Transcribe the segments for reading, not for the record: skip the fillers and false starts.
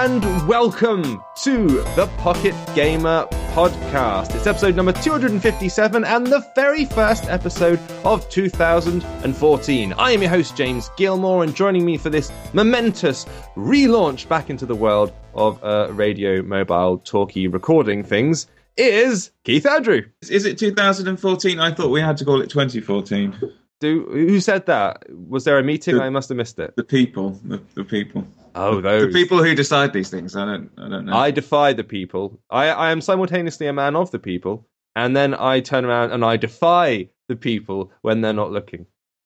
and welcome to the Pocket Gamer Podcast. It's episode number 257 and the very first episode of 2014. I am your host, James Gilmore, and joining me for this momentous relaunch back into the world of radio, mobile, talkie, recording things is Keith Andrew. Is it 2014? I thought we had to call it 2014. Who said that? Was there a meeting? I must have missed it. The people. The people. Oh, those. The people who decide these things. I don't know. I defy the people. I am simultaneously a man of the people, and then I turn around and I defy the people when they're not looking.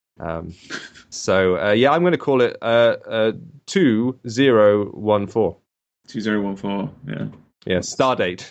So I'm going to call it 2014. 2014, yeah. Yeah, stardate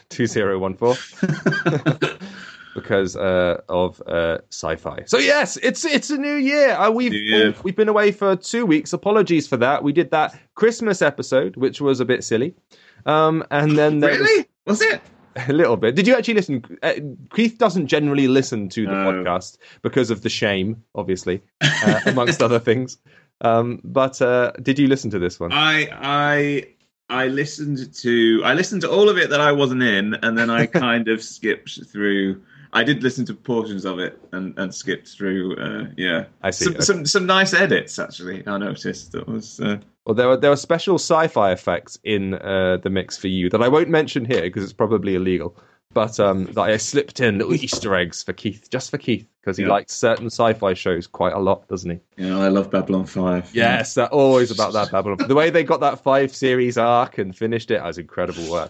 2014. Because of sci-fi. So yes, it's a new year. We've been away for 2 weeks. Apologies for that. We did that Christmas episode, which was a bit silly. And then was it? A little bit. Did you actually listen? Keith doesn't generally listen to the podcast because of the shame, obviously, amongst other things. But did you listen to this one? I listened to all of it that I wasn't in, and then I kind of skipped through. I did listen to portions of it and skipped through. I see. Some nice edits actually. I noticed that was. Well, there were special sci-fi effects in the mix for you that I won't mention here because it's probably illegal. But that I slipped in little Easter eggs for Keith, just for Keith, because he likes certain sci-fi shows quite a lot, doesn't he? Yeah, I love Babylon 5. Yes, they're always about that Babylon. The way they got that 5 series arc and finished it was incredible work.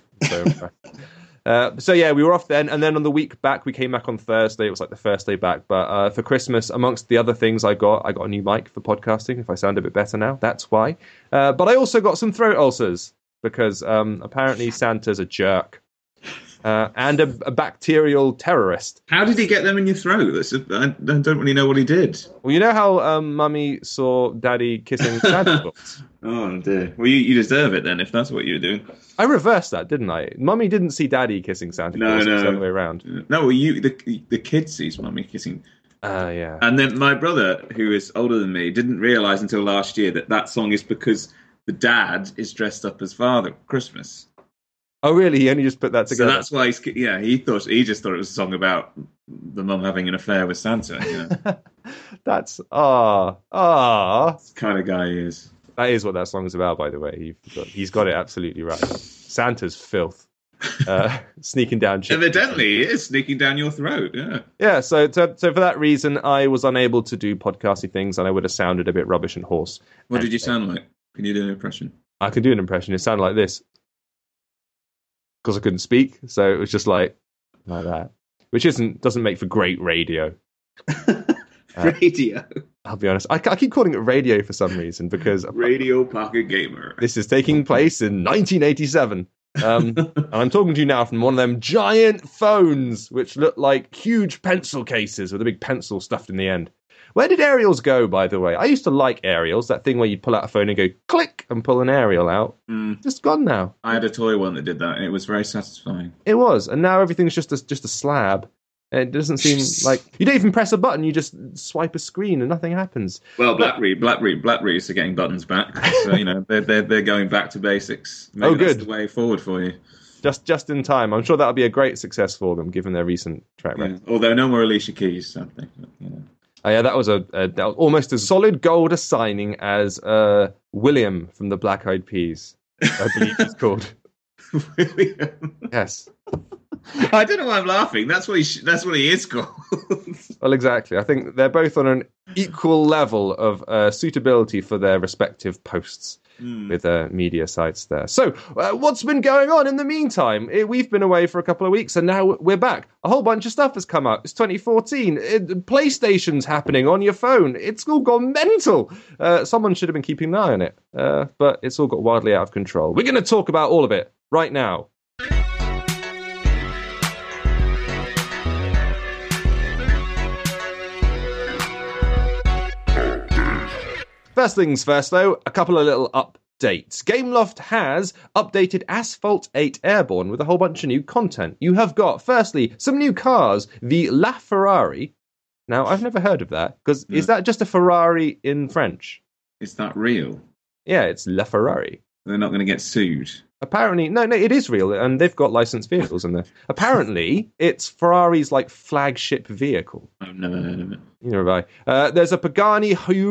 So we were off then, and then on the week back, we came back on Thursday. It was like the first day back. But for Christmas, amongst the other things I got a new mic for podcasting, if I sound a bit better now, that's why. But I also got some throat ulcers, because apparently Santa's a jerk. And a bacterial terrorist. How did he get them in your throat? I don't really know what he did. Well, you know how Mummy saw Daddy kissing Santa Claus? Oh, dear. Well, you deserve it then, if that's what you're doing. I reversed that, didn't I? Mummy didn't see Daddy kissing Santa Claus. No. It was the other way around. No, well, the kid sees Mummy kissing. Yeah. And then my brother, who is older than me, didn't realise until last year that song is because the dad is dressed up as Father at Christmas. Oh, really? He only just put that together? So that's why he just thought it was a song about the mum having an affair with Santa. You know? That's That's the kind of guy he is. That is what that song is about, by the way. He's got it absolutely right. Santa's filth. Sneaking down. Evidently, he is sneaking down your throat. Yeah. Yeah. So for that reason, I was unable to do podcasty things, and I would have sounded a bit rubbish and hoarse. What did you sound like? Can you do an impression? I can do an impression. It sounded like this. Because I couldn't speak, so it was just like that, which doesn't make for great radio. Radio. I'll be honest. I keep calling it radio for some reason because Radio Pocket Gamer. This is taking place in 1987, and I'm talking to you now from one of them giant phones, which look like huge pencil cases with a big pencil stuffed in the end. Where did aerials go, by the way? I used to like aerials, that thing where you pull out a phone and go click and pull an aerial out. Just gone now. I had a toy one that did that, and it was very satisfying. It was, and now everything's just a slab. It doesn't seem like you don't even press a button; you just swipe a screen and nothing happens. Well, BlackBerries are getting buttons back, so they're going back to basics. Maybe good. That's the way forward for you. Just in time. I'm sure that'll be a great success for them, given their recent track record. Yeah. Although no more Alicia Keys, sadly. Oh, yeah, that was almost as solid gold a signing as William from the Black Eyed Peas, I believe he's called. William? Yes. I don't know why I'm laughing. That's what he is called. Well, exactly. I think they're both on an equal level of suitability for their respective posts with media sites there. So, what's been going on in the meantime? We've been away for a couple of weeks, and now we're back. A whole bunch of stuff has come out. It's 2014. PlayStation's happening on your phone. It's all gone mental. Someone should have been keeping an eye on it, but it's all got wildly out of control. We're going to talk about all of it right now. First things first, though, a couple of little updates. Gameloft has updated Asphalt 8 Airborne with a whole bunch of new content. You have got, firstly, some new cars, the LaFerrari. Now, I've never heard of that, because is that just a Ferrari in French? Is that real? Yeah, it's LaFerrari. They're not going to get sued. Apparently, no, it is real, and they've got licensed vehicles in there. Apparently, it's Ferrari's flagship vehicle. I've never heard of it. Neither have I. There's a Pagani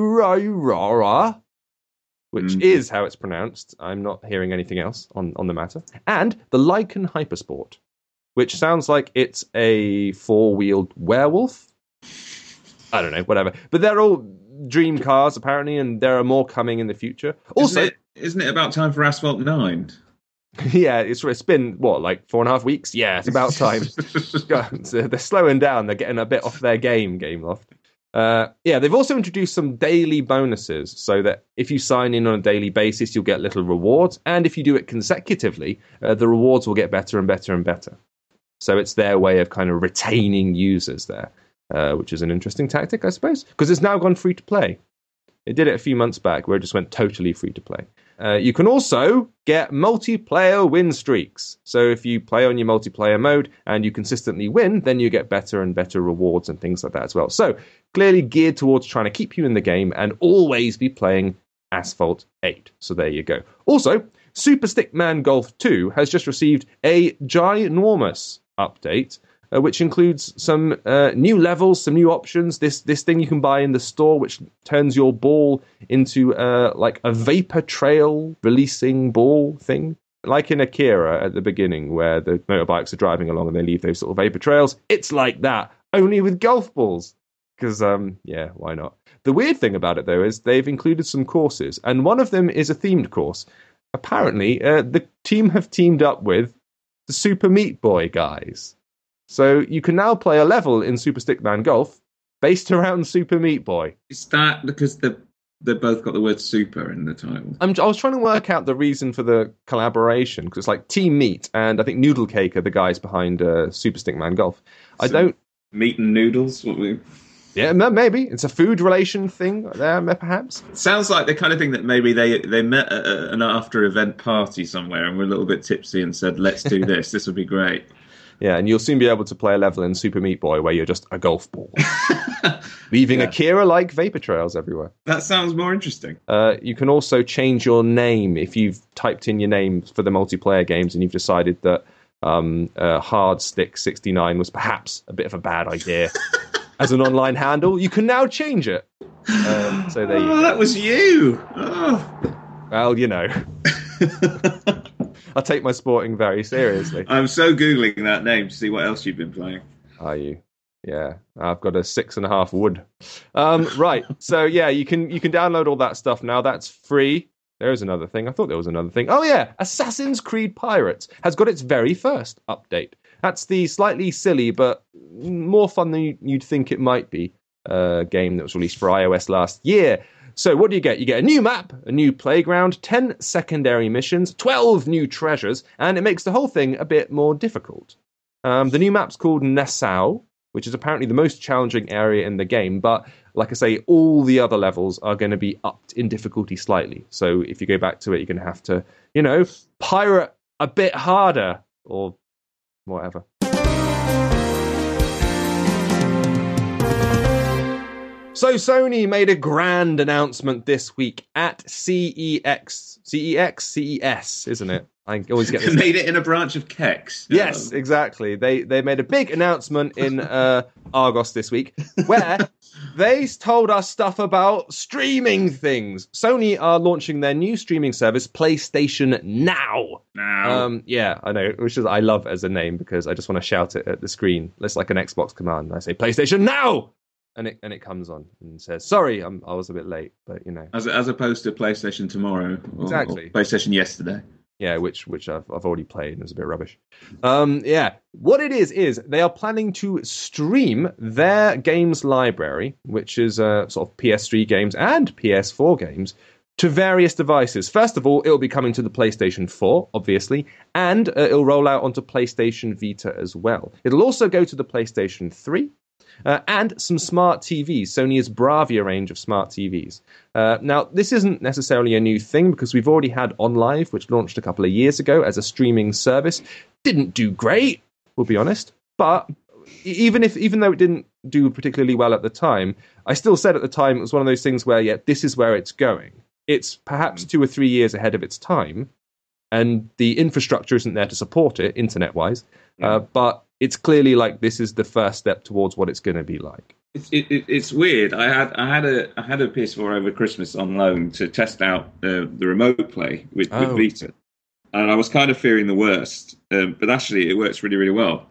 Huayra, which is how it's pronounced. I'm not hearing anything else on the matter. And the Lykan Hypersport, which sounds like it's a four-wheeled werewolf. I don't know, whatever. But they're all dream cars, apparently, and there are more coming in the future. Also, isn't it about time for Asphalt 9? Yeah, it's been, 4.5 weeks? Yeah, it's about time. God, they're slowing down. They're getting a bit off their game, Gameloft. They've also introduced some daily bonuses, so that if you sign in on a daily basis, you'll get little rewards. And if you do it consecutively, the rewards will get better and better and better. So it's their way of kind of retaining users there, which is an interesting tactic, I suppose, because it's now gone free to play. It did it a few months back where it just went totally free to play. You can also get multiplayer win streaks. So if you play on your multiplayer mode and you consistently win, then you get better and better rewards and things like that as well. So clearly geared towards trying to keep you in the game and always be playing Asphalt 8. So there you go. Also, Super Stickman Golf 2 has just received a ginormous update, which includes some new levels, some new options. This thing you can buy in the store, which turns your ball into a vapor trail releasing ball thing. Like in Akira at the beginning, where the motorbikes are driving along and they leave those sort of vapor trails. It's like that, only with golf balls. Because, why not? The weird thing about it, though, is they've included some courses, and one of them is a themed course. Apparently, the team have teamed up with the Super Meat Boy guys. So you can now play a level in Super Stickman Golf based around Super Meat Boy. Is that because they've both got the word super in the title? I was trying to work out the reason for the collaboration, because it's like Team Meat, and I think Noodle Cake are the guys behind Super Stickman Golf. Meat and noodles? Yeah, maybe. It's a food relation thing there, perhaps. Sounds like the kind of thing that maybe they met at an after-event party somewhere and were a little bit tipsy and said, let's do this. This would be great. Yeah, and you'll soon be able to play a level in Super Meat Boy where you're just a golf ball, leaving Akira-like vapor trails everywhere. That sounds more interesting. You can also change your name if you've typed in your name for the multiplayer games and you've decided that Hard Stick 69 was perhaps a bit of a bad idea as an online handle. You can now change it. So there you go. That was you. Oh. Well, you know. I take my sporting very seriously. I'm so Googling that name to see what else you've been playing. Are you? Yeah, I've got a 6.5 wood. Right, so yeah, you can download all that stuff now. That's free. There's another thing. I thought there was another thing. Oh yeah, Assassin's Creed Pirates has got its very first update. That's the slightly silly but more fun than you'd think it might be game that was released for iOS last year. So what do you get? You get a new map, a new playground, 10 secondary missions, 12 new treasures, and it makes the whole thing a bit more difficult. The new map's called Nassau, which is apparently the most challenging area in the game, but like I say, all the other levels are going to be upped in difficulty slightly. So if you go back to it, you're going to have to, pirate a bit harder, or whatever. So Sony made a grand announcement this week at CES, isn't it? I always get this. Made it in a branch of Kex. Yes, exactly. They made a big announcement in Argos this week where they told us stuff about streaming things. Sony are launching their new streaming service, PlayStation Now. Yeah, I know, which is I love as a name because I just want to shout it at the screen. It's like an Xbox command. I say PlayStation Now. And it comes on and says, sorry, I was a bit late, but As opposed to PlayStation Tomorrow. Exactly. Or PlayStation Yesterday. Yeah, which I've already played and it was a bit rubbish. What it is they are planning to stream their games library, which is sort of PS3 games and PS4 games, to various devices. First of all, it'll be coming to the PlayStation 4, obviously, and it'll roll out onto PlayStation Vita as well. It'll also go to the PlayStation 3. And some smart TVs, Sony's Bravia range of smart TVs. Now, this isn't necessarily a new thing because we've already had OnLive, which launched a couple of years ago as a streaming service. Didn't do great, we'll be honest. But even though it didn't do particularly well at the time, I still said at the time it was one of those things where, this is where it's going. it's perhaps 2 or 3 years ahead of its time, and the infrastructure isn't there to support it internet-wise. But it's clearly like this is the first step towards what it's going to be like. It's weird. I had a PS4 over Christmas on loan to test out the remote play with Vita, and I was kind of fearing the worst. But actually, it works really, really well,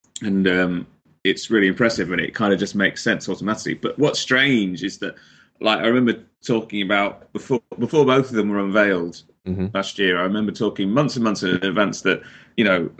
and it's really impressive, and it kind of just makes sense automatically. But what's strange is that, like, I remember talking about before both of them were unveiled last year. I remember talking months and months in advance that, you know,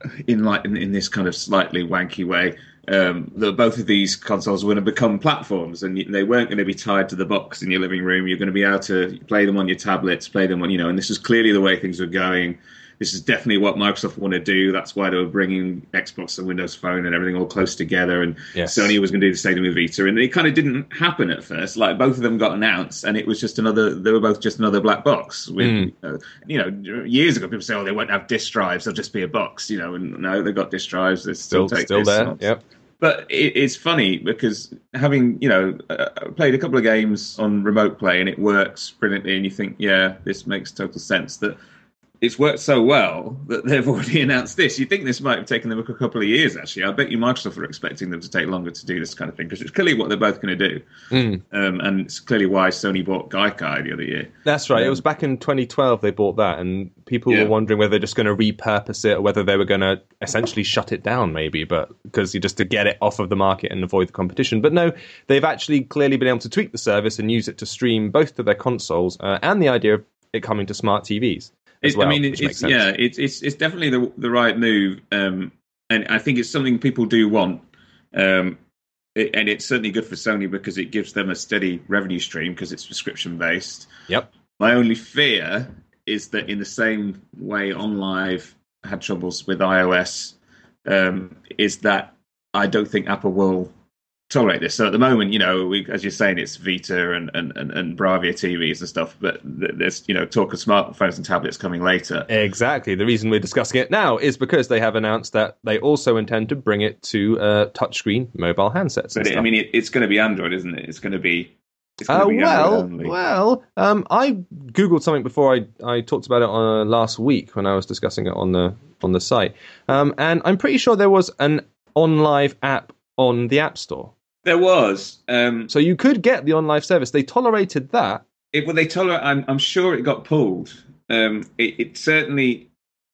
in this kind of slightly wanky way, that both of these consoles were going to become platforms, and they weren't going to be tied to the box in your living room. You're going to be able to play them on your tablets, play them on, you know, and this was clearly the way things were going. This is definitely what Microsoft want to do. That's why they were bringing Xbox and Windows Phone and everything all close together. And Sony was going to do the same with Vita. And it kind of didn't happen at first. Like, both of them got announced, and it was just they were both just another black box. With, you know, years ago, people say, they won't have disk drives. They'll just be a box, you know. And no, they got disk drives. They still there. Yep. But it's funny because having, you know, played a couple of games on remote play, and it works brilliantly, and you think, yeah, this makes total sense, that it's worked so well that they've already announced this. You'd think this might have taken them a couple of years, actually. I bet you Microsoft were expecting them to take longer to do this kind of thing, because it's clearly what they're both going to do. And it's clearly why Sony bought Gaikai the other year. That's right. It was back in 2012 they bought that, and people were wondering whether they're just going to repurpose it or whether they were going to essentially shut it down, maybe, but because you just to get it off of the market and avoid the competition. But no, they've actually clearly been able to tweak the service and use it to stream both to their consoles and the idea of it coming to smart TVs. Well, I mean, it's definitely the right move, and I think it's something people do want, and it's certainly good for Sony because it gives them a steady revenue stream because it's subscription based. Yep. My only fear is that in the same way OnLive had troubles with iOS, is that I don't think Apple will tolerate this. So at the moment, you know, as you're saying, it's Vita and Bravia TVs and stuff, but there's, you know, talk of smartphones and tablets coming later. Exactly. The reason we're discussing it now is because they have announced that they also intend to bring it to touchscreen mobile handsets. But I mean, it's going to be Android, isn't it? It's going to be I googled something before I talked about it last week when I was discussing it on the site, and I'm pretty sure there was an OnLive app on the App Store. There was. So you could get the OnLive service. They tolerated that. I'm sure it got pulled. It certainly.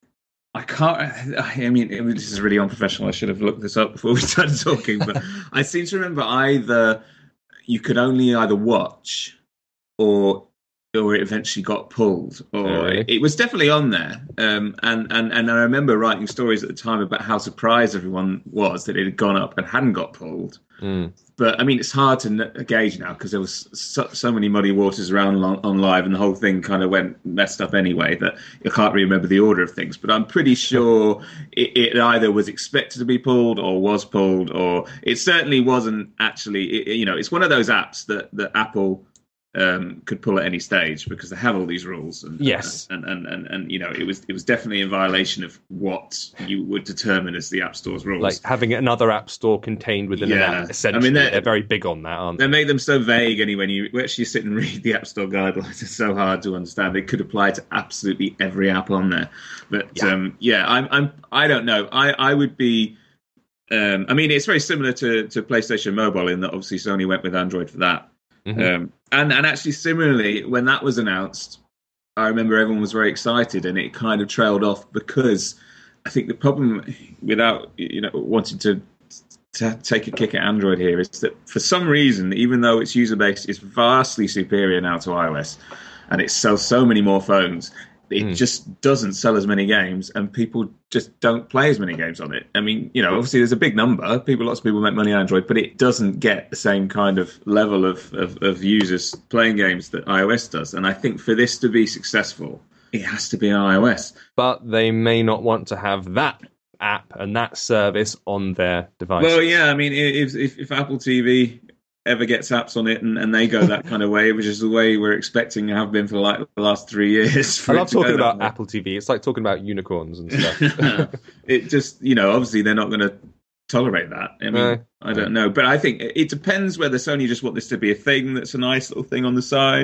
I mean, this is really unprofessional. I should have looked this up before we started talking. But I seem to remember you could only either watch or it eventually got pulled, or it was definitely on there. And I remember writing stories at the time about how surprised everyone was that it had gone up and hadn't got pulled. But I mean, it's hard to gauge now because there was so many muddy waters around OnLive, and the whole thing kind of went messed up anyway that you can't really remember the order of things. But I'm pretty sure it either was expected to be pulled or was pulled, or it certainly wasn't actually. It's one of those apps that Apple could pull at any stage because they have all these rules. And, yes, and you know, it was definitely in violation of what you would determine as the App Store's rules. Like having another App Store contained within an app. Essentially, I mean, they're very big on that, aren't they? They make them so vague. Anyway, when you actually sit and read the App Store guidelines, it's so hard to understand. They could apply to absolutely every app on there. But I don't know. I would be. I mean, it's very similar to PlayStation Mobile in that obviously Sony went with Android for that. Mm-hmm. And actually, similarly, when that was announced, I remember everyone was very excited, and it kind of trailed off because I think the problem, without wanting to take a kick at Android here, is that for some reason, even though its user base is vastly superior now to iOS, and it sells so many more phones, it just doesn't sell as many games, and people just don't play as many games on it. I mean, obviously there's a big number. Lots of people make money on Android, but it doesn't get the same kind of level of users playing games that iOS does. And I think for this to be successful, it has to be on iOS. But they may not want to have that app and that service on their device. Well, yeah, I mean, if Apple TV ever gets apps on it and they go that kind of way, which is the way we're expecting and have been for like the last 3 years. I love talking about Apple TV. It's like talking about unicorns and stuff. It just, obviously they're not going to tolerate that. I mean, I don't know. But I think it depends whether Sony just want this to be a thing that's a nice little thing on the side,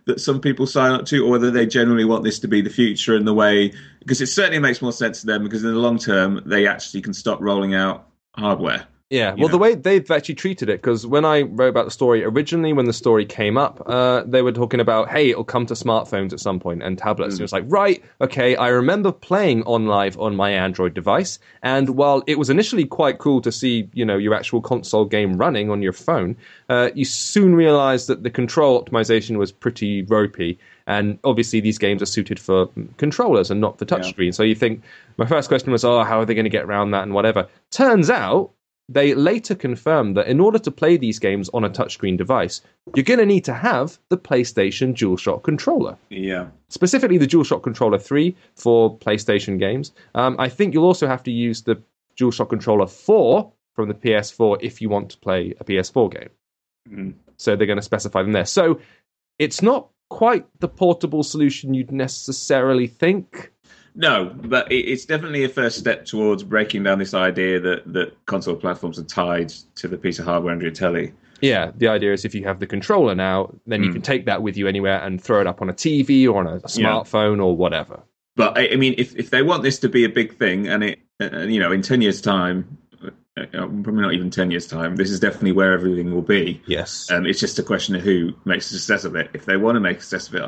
that some people sign up to, or whether they generally want this to be the future and the way, because it certainly makes more sense to them, because in the long term, they actually can stop rolling out hardware. Yeah, well, the way they've actually treated it, because when I wrote about the story originally, when the story came up, they were talking about, hey, it'll come to smartphones at some point and tablets. And it was like, right, okay, I remember playing OnLive on my Android device, and while it was initially quite cool to see, your actual console game running on your phone, you soon realized that the control optimization was pretty ropey. And obviously, these games are suited for controllers and not for touchscreen. So you think, my first question was, how are they going to get around that and whatever? Turns out, they later confirmed that in order to play these games on a touchscreen device, you're going to need to have the PlayStation DualShock controller. Yeah. Specifically the DualShock Controller 3 for PlayStation games. I think you'll also have to use the DualShock Controller 4 from the PS4 if you want to play a PS4 game. Mm. So they're going to specify them there. So it's not quite the portable solution you'd necessarily think. No, but it's definitely a first step towards breaking down this idea that console platforms are tied to the piece of hardware under your telly. Yeah, the idea is if you have the controller now, then you can take that with you anywhere and throw it up on a TV or on a smartphone or whatever. But, I mean, if they want this to be a big thing, and in 10 years' time, probably not even 10 years' time, this is definitely where everything will be. Yes. It's just a question of who makes a success of it. If they want to make a success of it,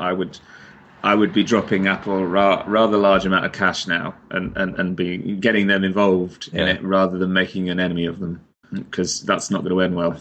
I would be dropping Apple rather large amount of cash now and be getting them involved in it rather than making an enemy of them, because that's not going to end well.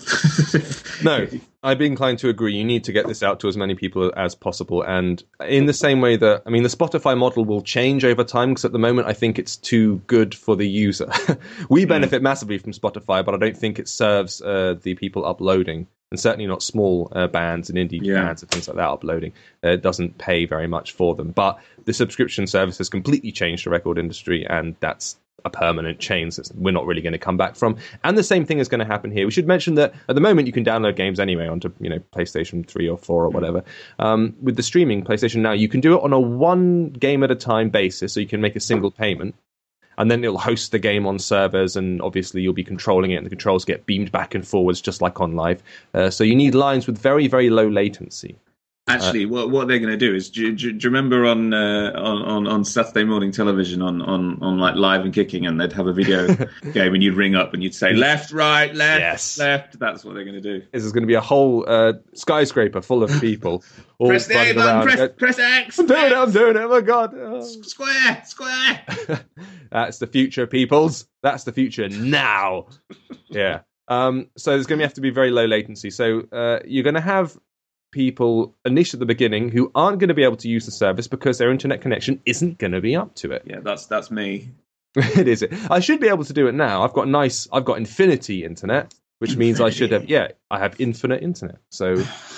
No, I'd be inclined to agree. You need to get this out to as many people as possible. And in the same way that, the Spotify model will change over time, because at the moment I think it's too good for the user. We benefit massively from Spotify, but I don't think it serves the people uploading. And certainly not small bands and indie bands and things like that uploading. It doesn't pay very much for them. But the subscription service has completely changed the record industry, and that's a permanent change that we're not really going to come back from. And the same thing is going to happen here. We should mention that at the moment you can download games anyway onto PlayStation 3 or 4 or whatever. With the streaming PlayStation Now, you can do it on a one game at a time basis, so you can make a single payment. And then it'll host the game on servers, and obviously you'll be controlling it, and the controls get beamed back and forwards just like OnLive. So you need lines with very, very low latency. Actually, what they're going to do is, do you remember on Saturday morning television on like Live and Kicking, and they'd have a video game, and you'd ring up and you'd say left, right, left, left. That's what they're going to do. This is going to be a whole skyscraper full of people. All press the A button, press X. I'm doing it. Oh my god! Square. That's the future, peoples. That's the future now. Yeah. So there's going to have to be very low latency. So you're going to have people, at least at the beginning, who aren't going to be able to use the service because their internet connection isn't going to be up to it. Yeah, that's me. It is. I should be able to do it now. I've got infinity internet, which means I should have. Yeah, I have infinite internet. So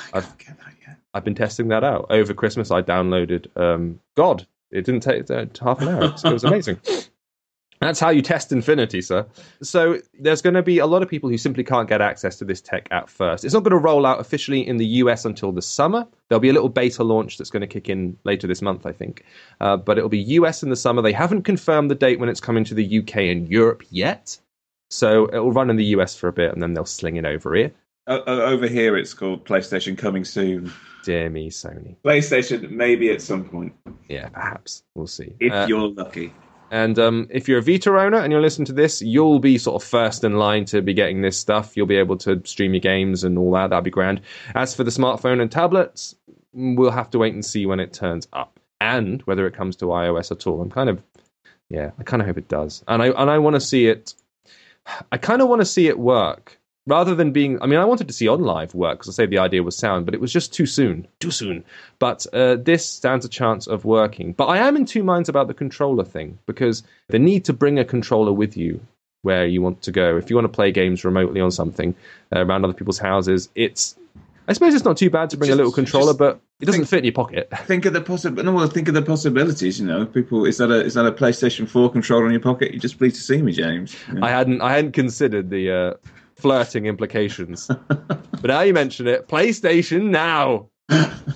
I've been testing that out over Christmas. I downloaded God. It didn't take half an hour. It was amazing. That's how you test infinity, sir. So there's going to be a lot of people who simply can't get access to this tech at first. It's not going to roll out officially in the US until the summer. There'll be a little beta launch that's going to kick in later this month, I think. But it'll be US in the summer. They haven't confirmed the date when it's coming to the UK and Europe yet. So it'll run in the US for a bit, and then they'll sling it over here. Over here, it's called PlayStation Coming Soon. Dear me, Sony. PlayStation, maybe at some point. Yeah, perhaps. We'll see. If you're lucky. And if you're a Vita owner and you're listening to this, you'll be sort of first in line to be getting this stuff. You'll be able to stream your games and all that. That'd be grand. As for the smartphone and tablets, we'll have to wait and see when it turns up and whether it comes to iOS at all. I kind of hope it does. And I want to see it. I kind of want to see it work. Rather than being, I wanted to see OnLive work because I say the idea was sound, but it was just too soon. But this stands a chance of working. But I am in two minds about the controller thing, because the need to bring a controller with you where you want to go, if you want to play games remotely on something around other people's houses, I suppose it's not too bad to bring a little controller, but it doesn't fit in your pocket. Think of the possibilities. People, is that a PlayStation 4 controller in your pocket? You're just pleased to see me, James. Yeah. I hadn't considered the flirting implications. But now you mention it, PlayStation Now.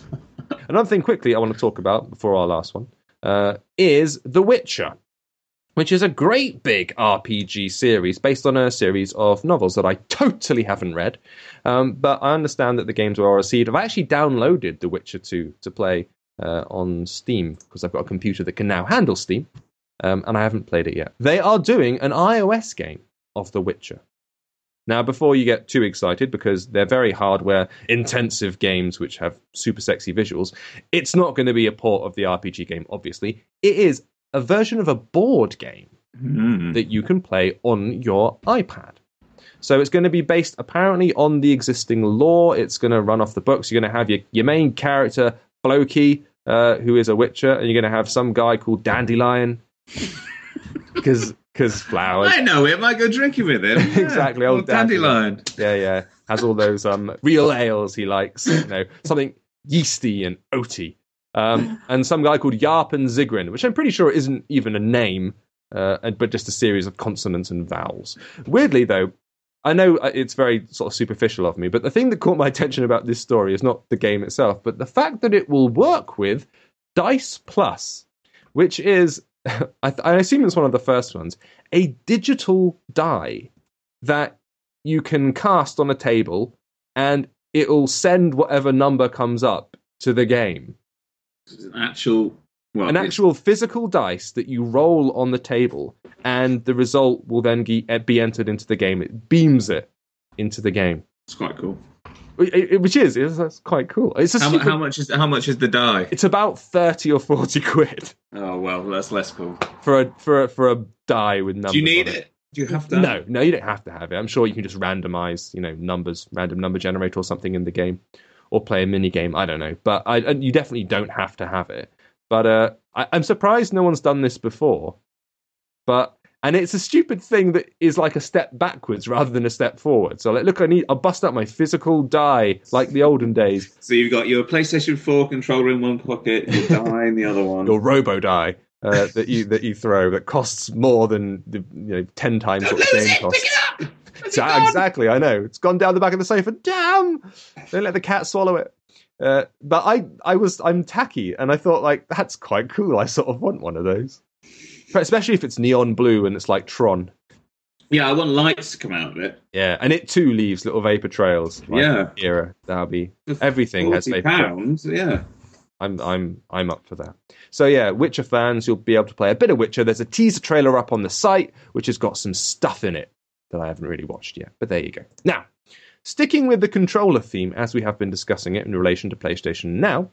Another thing quickly I want to talk about before our last one is The Witcher. which is a great big RPG series based on a series of novels that I totally haven't read. But I understand that the games were well received. I've actually downloaded The Witcher 2 to play on Steam because I've got a computer that can now handle Steam, and I haven't played it yet. They are doing an iOS game of The Witcher. Now, before you get too excited, because they're very hardware-intensive games which have super sexy visuals, it's not going to be a port of the RPG game, obviously. It is a version of a board game that you can play on your iPad. So it's going to be based apparently on the existing lore. It's going to run off the books. You're going to have your main character, Floki, who is a witcher, and you're going to have some guy called Dandelion. Because flowers. I know him. I go drinking with him. Exactly. Old Dandelion. Yeah. Has all those real ales he likes. Something yeasty and oaty. And some guy called Yarpen Zigrin, which I'm pretty sure isn't even a name, but just a series of consonants and vowels. Weirdly, though, I know it's very sort of superficial of me, but the thing that caught my attention about this story is not the game itself, but the fact that it will work with Dice Plus, which is, I assume it's one of the first ones, a digital die that you can cast on a table, and it'll send whatever number comes up to the game. An actual physical dice that you roll on the table, and the result will then be entered into the game. It beams it into the game. It's quite cool. It's quite cool. It's how much is the die? It's about 30 or 40 quid. Oh well, that's less cool. For a die with numbers. Do you need it? Do you have to? No, you don't have to have it. I'm sure you can just randomize, numbers, random number generator or something in the game, or play a mini game. I don't know, but you definitely don't have to have it. But I'm surprised no one's done this before. And it's a stupid thing that is like a step backwards rather than a step forward. So look, I'll bust out my physical die like the olden days. So you've got your PlayStation 4 controller in one pocket, your die in the other one. Your Robo die that you throw that costs more than 10 times what the game costs. Exactly, I know. It's gone down the back of the sofa. Damn! Don't let the cat swallow it. But I'm tacky, and I thought, that's quite cool. I sort of want one of those. Especially if it's neon blue and it's like Tron. Yeah, I want lights to come out of it. Yeah, and it too leaves little vapor trails. Era. That'll be everything has vapor pounds, trails. Yeah. I'm up for that. So yeah, Witcher fans, you'll be able to play a bit of Witcher. There's a teaser trailer up on the site which has got some stuff in it that I haven't really watched yet. But there you go. Now, sticking with the controller theme, as we have been discussing it in relation to PlayStation Now,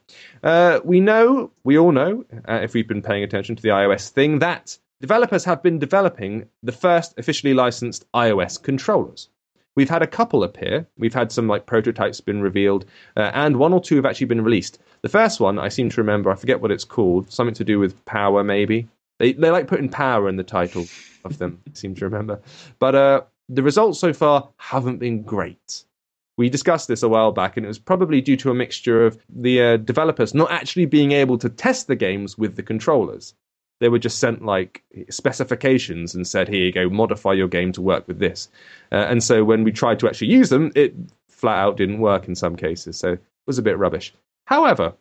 we all know, if we've been paying attention to the iOS thing, that developers have been developing the first officially licensed iOS controllers. We've had a couple appear. We've had some prototypes been revealed, and one or two have actually been released. The first one, I seem to remember, I forget what it's called, something to do with power, maybe. They like putting power in the title of them, I seem to remember. But the results so far haven't been great. We discussed this a while back, and it was probably due to a mixture of the developers not actually being able to test the games with the controllers. They were just sent specifications and said, here you go, modify your game to work with this. And so when we tried to actually use them, it flat out didn't work in some cases. So it was a bit rubbish. However,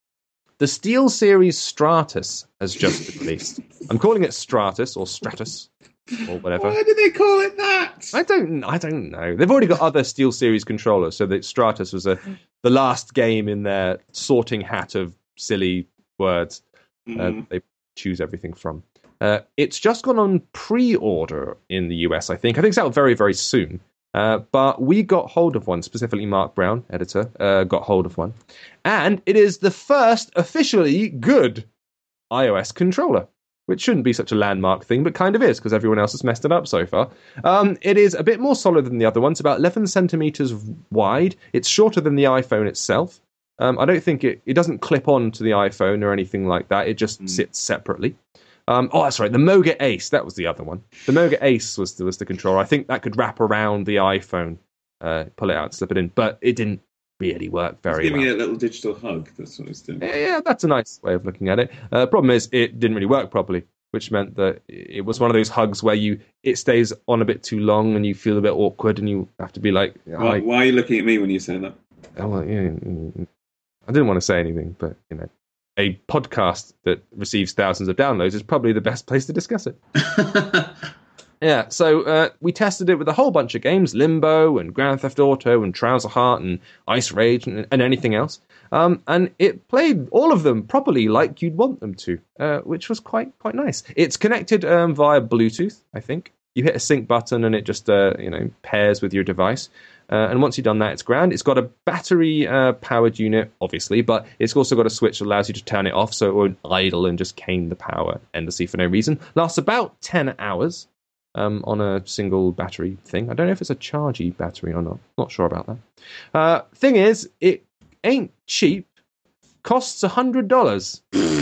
the SteelSeries Stratus has just been released. I'm calling it Stratus or Stratus. Or whatever. Why did they call it that? I don't know. They've already got other SteelSeries controllers, so that Stratus was the last game in their sorting hat of silly words they choose everything from. It's just gone on pre-order in the US, I think. It's out very, very soon. But we got hold of one, specifically Mark Brown, editor, got hold of one. And it is the first officially good iOS controller. Which shouldn't be such a landmark thing, but kind of is, because everyone else has messed it up so far. It is a bit more solid than the other ones, about 11 centimeters wide. It's shorter than the iPhone itself. I don't think it doesn't clip on to the iPhone or anything like that. It just sits separately. That's right, the Moga Ace, that was the other one. The Moga Ace was the controller. I think that could wrap around the iPhone, pull it out, slip it in, but it didn't really work very well. Giving it a little digital hug, that's what it's doing. Yeah, that's a nice way of looking at it. Problem is, it didn't really work properly, which meant that it was one of those hugs where it stays on a bit too long and you feel a bit awkward and you have to be like... Why are you looking at me when you say that? Oh, well, yeah, I didn't want to say anything, but, a podcast that receives thousands of downloads is probably the best place to discuss it. Yeah, so we tested it with a whole bunch of games, Limbo and Grand Theft Auto and Trouser Heart and Ice Rage and anything else. And it played all of them properly like you'd want them to, which was quite nice. It's connected via Bluetooth, I think. You hit a sync button and it just pairs with your device. And once you've done that, it's grand. It's got a battery-powered unit, obviously, but it's also got a switch that allows you to turn it off so it won't idle and just cane the power endlessly for no reason. Lasts about 10 hours. On a single battery thing. I don't know if it's a chargy battery or not. Not sure about that. Thing is, it ain't cheap. Costs $100.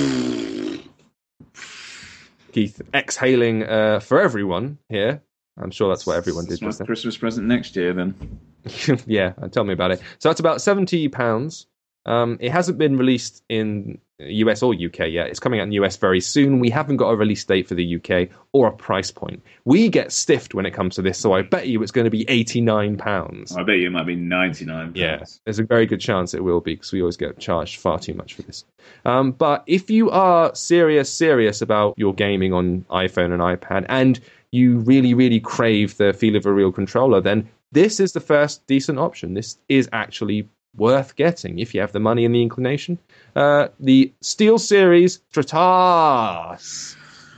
Keith exhaling for everyone here. I'm sure that's what everyone did. That's my Christmas present next year, then. Yeah, tell me about it. So that's about £70. It hasn't been released in US or UK yet. It's coming out in the US very soon. We haven't got a release date for the UK or a price point. We get stiffed when it comes to this, so I bet you it's going to be £89. I bet you it might be £99. Yeah, there's a very good chance it will be, because we always get charged far too much for this. But if you are serious about your gaming on iPhone and iPad, and you really crave the feel of a real controller, then this is the first decent option. This is actually worth getting if you have the money and the inclination. The SteelSeries Stratos.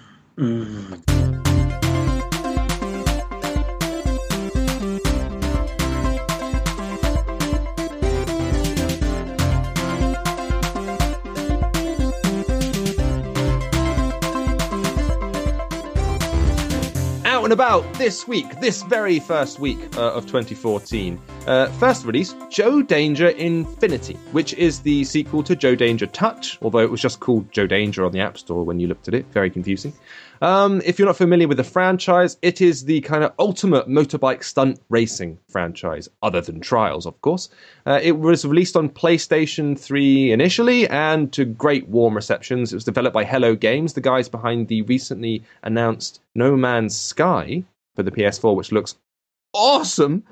Out and about this week, this very first week of 2014. First release, Joe Danger Infinity, which is the sequel to Joe Danger Touch, although it was just called Joe Danger on the App Store when you looked at it. Very confusing. If you're not familiar with the franchise, it is the kind of ultimate motorbike stunt racing franchise, other than Trials, of course. It was released on PlayStation 3 initially, and to great warm receptions. It was developed by Hello Games, the guys behind the recently announced No Man's Sky for the PS4, which looks awesome.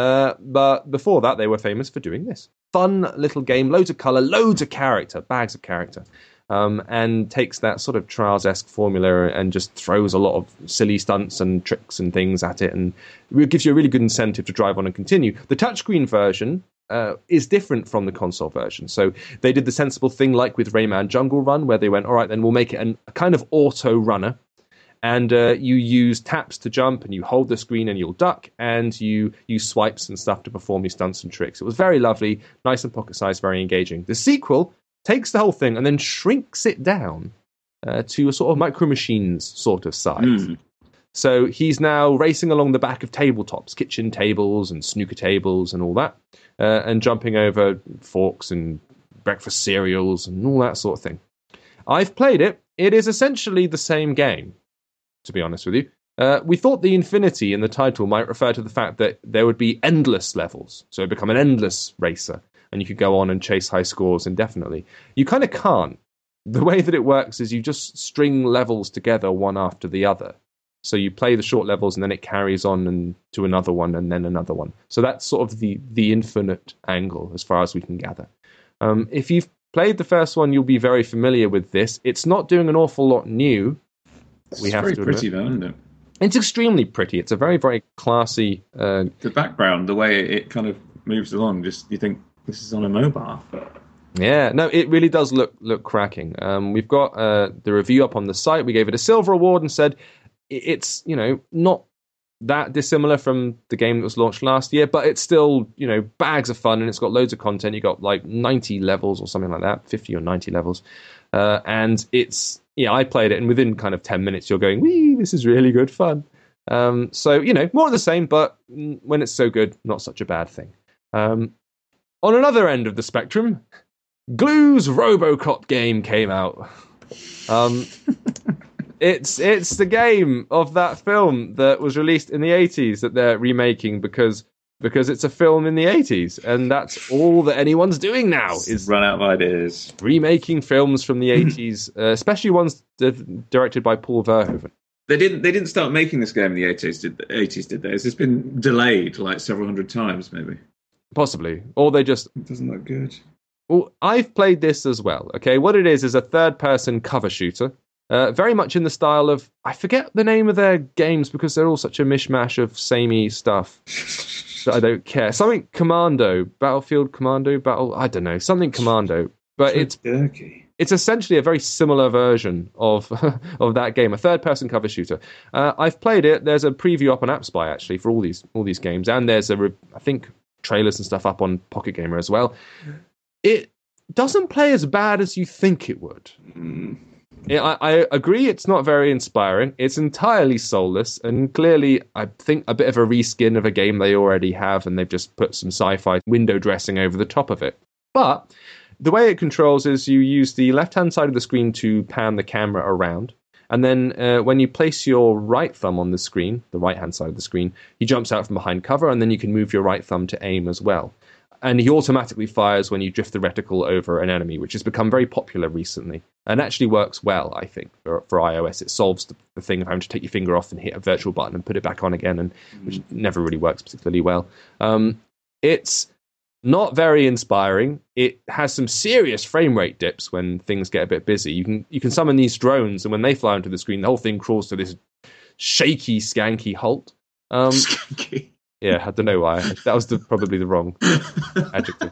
But before that, they were famous for doing this. Fun little game, loads of colour, loads of character, bags of character. And takes that sort of Trials-esque formula and just throws a lot of silly stunts and tricks and things at it, and it gives you a really good incentive to drive on and continue. The touchscreen version is different from the console version. So they did the sensible thing like with Rayman Jungle Run, where they went, all right, then we'll make it a kind of auto runner. And you use taps to jump, and you hold the screen and you'll duck, and you use swipes and stuff to perform your stunts and tricks. It was very lovely, nice and pocket-sized, very engaging. The sequel takes the whole thing and then shrinks it down to a sort of Micro Machines sort of size. So he's now racing along the back of tabletops, kitchen tables and snooker tables and all that, and jumping over forks and breakfast cereals and all that sort of thing. I've played it. It is essentially the same game, to be honest with you. We thought the infinity in the title might refer to the fact that there would be endless levels, so it'd become an endless racer, and you could go on and chase high scores indefinitely. You kind of can't. The way that it works is you just string levels together one after the other. So you play the short levels, and then it carries on and to another one, and then another one. So that's sort of the infinite angle, as far as we can gather. If you've played the first one, you'll be very familiar with this. It's not doing an awful lot new. It's very pretty, though, isn't it? It's extremely pretty. It's a very, very classy... the background, the way it kind of moves along, just you think this is on a mobile. Yeah, no, it really does look cracking. We've got the review up on the site. We gave it a silver award and said it's, not that dissimilar from the game that was launched last year, but it's still, bags of fun, and it's got loads of content. You got like 90 levels or something like that, 50 or 90 levels. And it's... Yeah, I played it, and within kind of 10 minutes, you're going, wee, this is really good fun. So, more of the same, but when it's so good, not such a bad thing. On another end of the spectrum, Glue's RoboCop game came out. It's the game of that film that was released in the 80s that they're remaking because it's a film in the 80s, and that's all that anyone's doing now is run out of ideas, remaking films from the 80s, especially ones directed by Paul Verhoeven. They didn't start making this game in the 80s, did they? It's just been delayed like several hundred times, maybe. Possibly, or they just it doesn't look good. Well, I've played this as well. Okay, what it is a third-person cover shooter. Very much in the style of, I forget the name of their games because they're all such a mishmash of samey stuff that I don't care. Something Commando, Battlefield Commando, I don't know, something Commando. But it's essentially a very similar version of of that game, a third-person cover shooter. I've played it. There's a preview up on AppSpy actually for all these games, and there's I think trailers and stuff up on Pocket Gamer as well. It doesn't play as bad as you think it would. I agree it's not very inspiring. It's entirely soulless, and clearly, I think, a bit of a reskin of a game they already have, and they've just put some sci-fi window dressing over the top of it. But the way it controls is you use the left-hand side of the screen to pan the camera around, and then when you place your right thumb on the screen, the right-hand side of the screen, he jumps out from behind cover, and then you can move your right thumb to aim as well. And he automatically fires when you drift the reticle over an enemy, which has become very popular recently and actually works well, I think, for iOS. It solves the thing of having to take your finger off and hit a virtual button and put it back on again, and which never really works particularly well. It's not very inspiring. It has some serious frame rate dips when things get a bit busy. You can summon these drones, and when they fly onto the screen, the whole thing crawls to this shaky, skanky halt. Skanky. Yeah, I don't know why. That was probably the wrong adjective.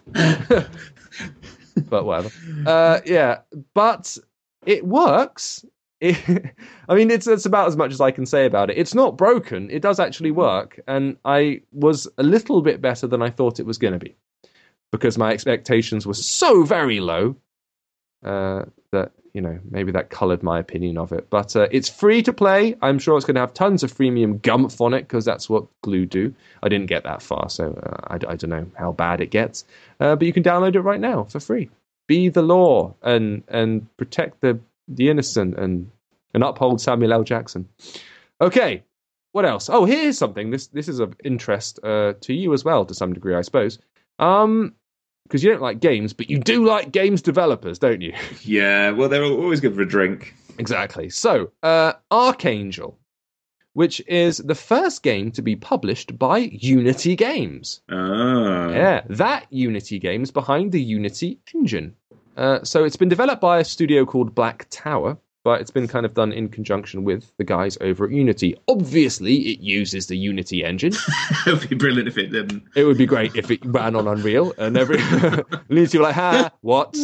But whatever. Yeah, but it works. I mean, it's about as much as I can say about it. It's not broken. It does actually work. And I was a little bit better than I thought it was going to be, because my expectations were so very low that, maybe that coloured my opinion of it. But it's free to play. I'm sure it's going to have tons of freemium gumph on it, because that's what Glue do. I didn't get that far, so I don't know how bad it gets. But you can download it right now for free. Be the law and protect the innocent and uphold Samuel L. Jackson. Okay, what else? Oh, here's something. This is of interest to you as well, to some degree, I suppose. Because you don't like games, but you do like games developers, don't you? Yeah, well, they're always good for a drink. Exactly. So, Archangel, which is the first game to be published by Unity Games. Ah. Yeah, that Unity Games behind the Unity engine. So it's been developed by a studio called Black Tower, but it's been kind of done in conjunction with the guys over at Unity. Obviously, it uses the Unity engine. It would be brilliant if it didn't. It would be great if it ran on Unreal, and Unity were like, ha, what?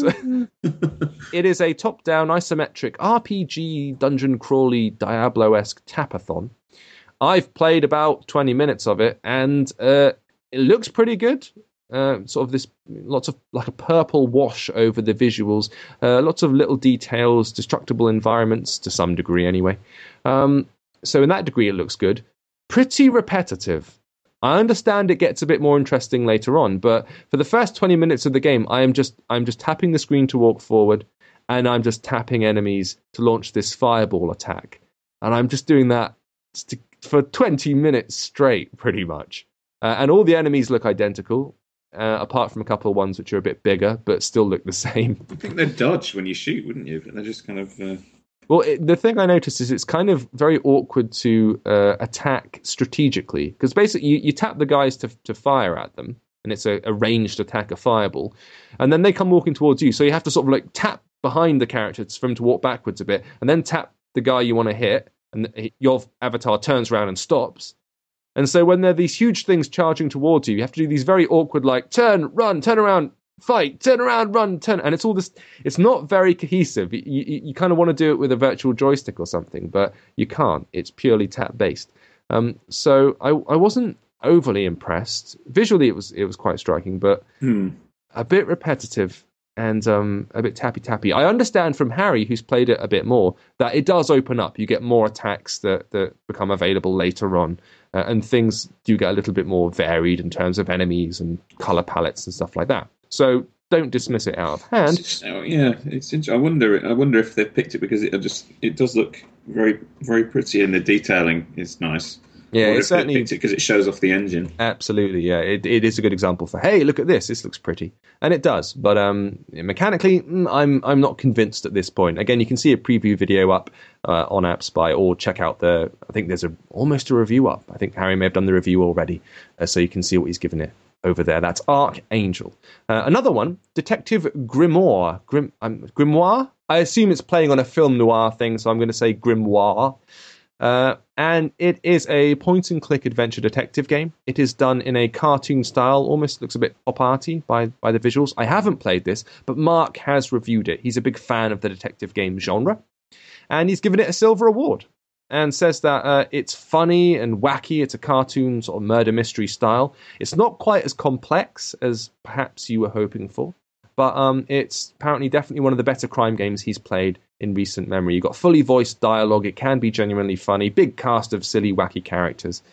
It is a top-down isometric RPG dungeon crawly Diablo-esque tapathon. I've played about 20 minutes of it, and it looks pretty good. Sort of this, lots of like a purple wash over the visuals, lots of little details, destructible environments to some degree anyway. So in that degree it looks good. Pretty repetitive. I understand it gets a bit more interesting later on, but for the first 20 minutes of the game, I'm just tapping the screen to walk forward, and I'm just tapping enemies to launch this fireball attack. And I'm just doing that for 20 minutes straight, pretty much. And all the enemies look identical. Apart from a couple of ones which are a bit bigger, but still look the same. I think they'd dodge when you shoot, wouldn't you? But they're just kind of... Well, the thing I noticed is it's kind of very awkward to attack strategically, because basically you tap the guys to fire at them, and it's a ranged attack, a fireball, and then they come walking towards you, so you have to sort of like tap behind the characters for them to walk backwards a bit, and then tap the guy you want to hit, and your avatar turns around and stops. And so when there are these huge things charging towards you, you have to do these very awkward, like, turn, run, turn around, fight, turn around, run, turn. And it's all this, it's not very cohesive. You kind of want to do it with a virtual joystick or something, but you can't. It's purely tap-based. So I wasn't overly impressed. Visually, it was quite striking, but a bit repetitive and a bit tappy-tappy. I understand from Harry, who's played it a bit more, that it does open up. You get more attacks that become available later on. And things do get a little bit more varied in terms of enemies and color palettes and stuff like that. So don't dismiss it out of hand. Yeah, it's interesting. I wonder if they've picked it because it does look very, very pretty, and the detailing is nice. Yeah, it's certainly picked it because it shows off the engine. Absolutely, yeah. It is a good example for, hey, look at this. This looks pretty, and it does. But mechanically, I'm not convinced at this point. Again, you can see a preview video up on AppSpy, or check out I think there's almost a review up. I think Harry may have done the review already, so you can see what he's given it. over there. That's Archangel. Another one, Detective Grimoire. Grimoire? I assume it's playing on a film noir thing, so I'm going to say Grimoire. And it is a point-and-click adventure detective game. It is done in a cartoon style, almost looks a bit pop-arty by the visuals. I haven't played this, but Mark has reviewed it. He's a big fan of the detective game genre, and he's given it a silver award, and says that it's funny and wacky. It's a cartoon sort of murder mystery style. It's not quite as complex as perhaps you were hoping for, but it's apparently definitely one of the better crime games he's played in recent memory. You've got fully voiced dialogue. It can be genuinely funny. Big cast of silly, wacky characters.